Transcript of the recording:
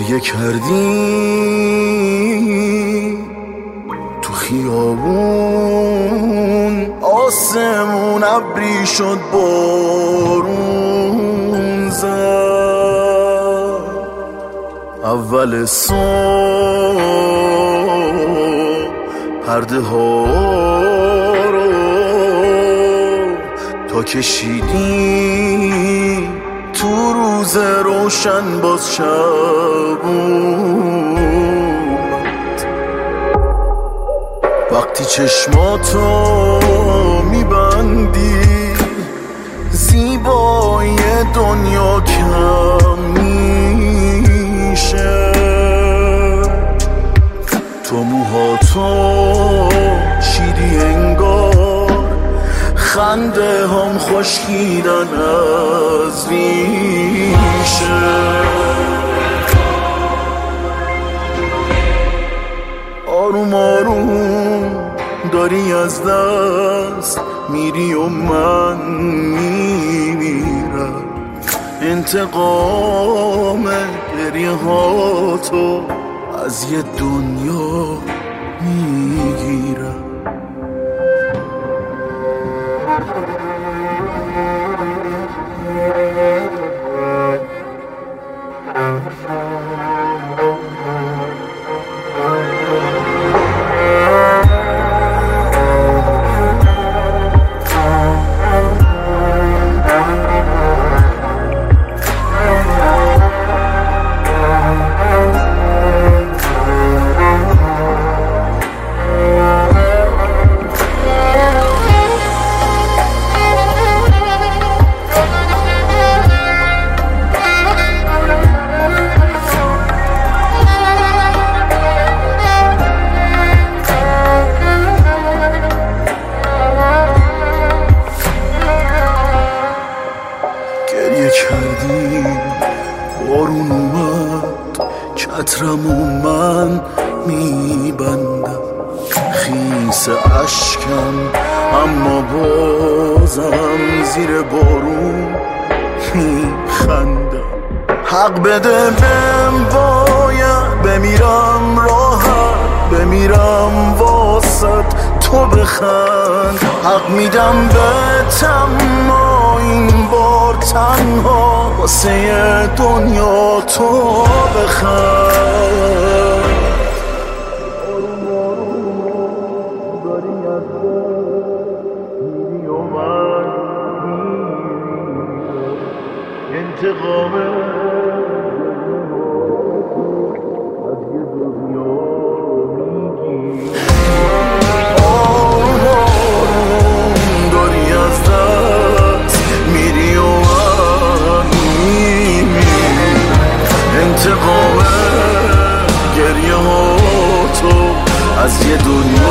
گریه کردیم تو خیابون، آسمون ابری شد بارون زد. اول صبح پرده ها رو تا کشیدیم تو روز روشن، باز شب اومد. وقتی چشماتو میبندی زیبایی دنیا کم میشه. تو موهاتو چیدی انگار، خنده هم خشکیدن از ریشه. آروم آروم داری از دست میری و من میمیرم. انتقام گریه هاتو از یه دنیا میگیرم. کردیم بارون اومد، چترمو من میبندم، خیس اشکم اما بازم زیر بارون میخندم. حق بده بهم، باید بمیرم راحت، بمیرم واسط تو بخند. حق میدم بهتم، این بار تنها واسه دنیا تو بخند. آروم آروم داری از میری و من میمیرم. انتقام از یه دنیا میگیرم. آروم آروم داری از دست میری و من میمیرم. انتقام گریه ها تو از یه دنیا